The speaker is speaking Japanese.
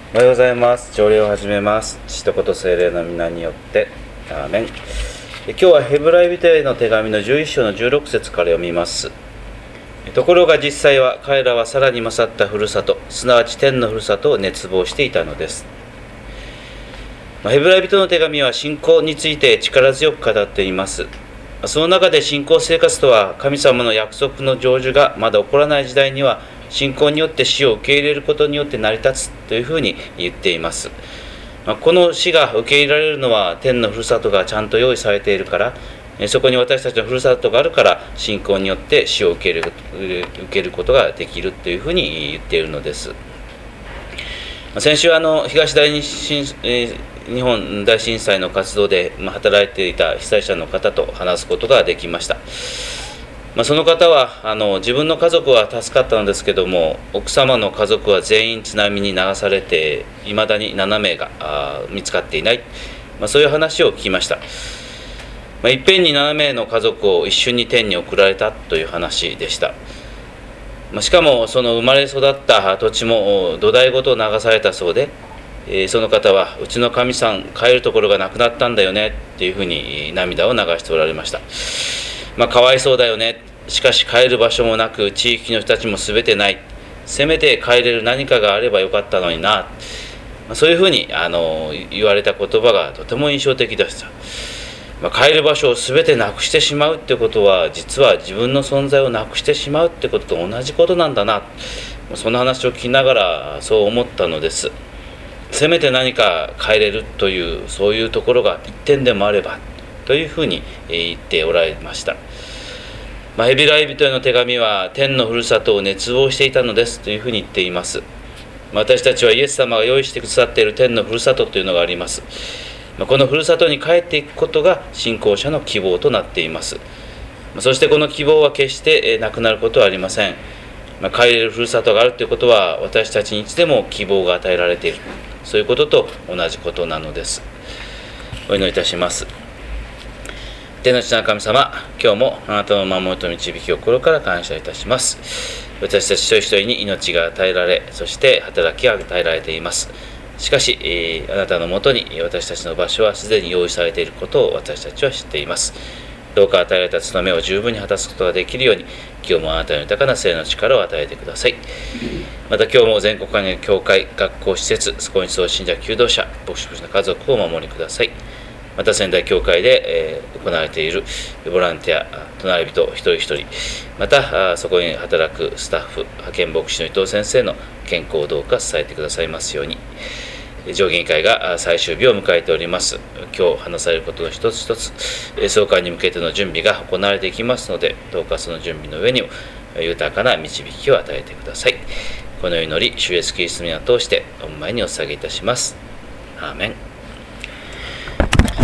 おはようございます。朝礼を始めます。父と子と聖霊の皆によって。アーメン。今日はヘブライ人への手紙の11章の16節から読みます。ところが実際は彼らはさらに勝ったふるさと、すなわち天のふるさとを熱望していたのです。ヘブライ人の手紙は信仰について力強く語っています。その中で信仰生活とは、神様の約束の成就がまだ起こらない時代には、信仰によって死を受け入れることによって成り立つというふうに言っています。この死が受け入れられるのは天のふるさとがちゃんと用意されているから、そこに私たちのふるさとがあるから、信仰によって死を受けることができるというふうに言っているのです。先週東日本大震災の活動で働いていた被災者の方と話すことができました。その方は自分の家族は助かったのですけども、奥様の家族は全員津波に流されていまだに7名が見つかっていない、そういう話を聞きました。いっぺんに7名の家族を一瞬に天に送られたという話でした。しかもその生まれ育った土地も土台ごと流されたそうで、その方はうちの神さん帰るところがなくなったんだよねっていうふうに涙を流しておられました。かわいそうだよね、しかし帰る場所もなく地域の人たちも全てない、せめて帰れる何かがあればよかったのにな、そういうふうに言われた言葉がとても印象的でした。帰る場所を全てなくしてしまうってことは、実は自分の存在をなくしてしまうってことと同じことなんだな、その話を聞きながらそう思ったのです。せめて何か帰れるという、そういうところが一点でもあればというふうに言っておられました。ヘブライ人への手紙は天のふるさとを熱望していたのですというふうに言っています。私たちはイエス様が用意してくださっている天のふるさとというのがあります。このふるさとに帰っていくことが信仰者の希望となっています。そしてこの希望は決してなくなることはありません。帰れるふるさとがあるということは、私たちにいつでも希望が与えられている、そういうことと同じことなのです。お祈りいたします。天の父なる神様、今日もあなたの守りと導きを心から感謝いたします。私たち一人一人に命が与えられ、そして働きが与えられています。しかし、あなたのもとに私たちの場所はすでに用意されていることを私たちは知っています。どうか与えられた務めを十分に果たすことができるように、今日もあなたの豊かな聖の力を与えてください。また今日も全国関連教会、学校施設、そこにそう信者、求道者、牧師の家族をお守りください。また仙台教会で行われているボランティア、隣人一人一人、またそこに働くスタッフ、派遣牧師の伊藤先生の健康をどうか支えてくださいますように。上議員会が最終日を迎えております。今日話されることの一つ一つ、総会に向けての準備が行われていきますので、どうかその準備の上にも豊かな導きを与えてください。この祈り、主イエスキリストの名を通して御前にお捧げいたします。アーメン。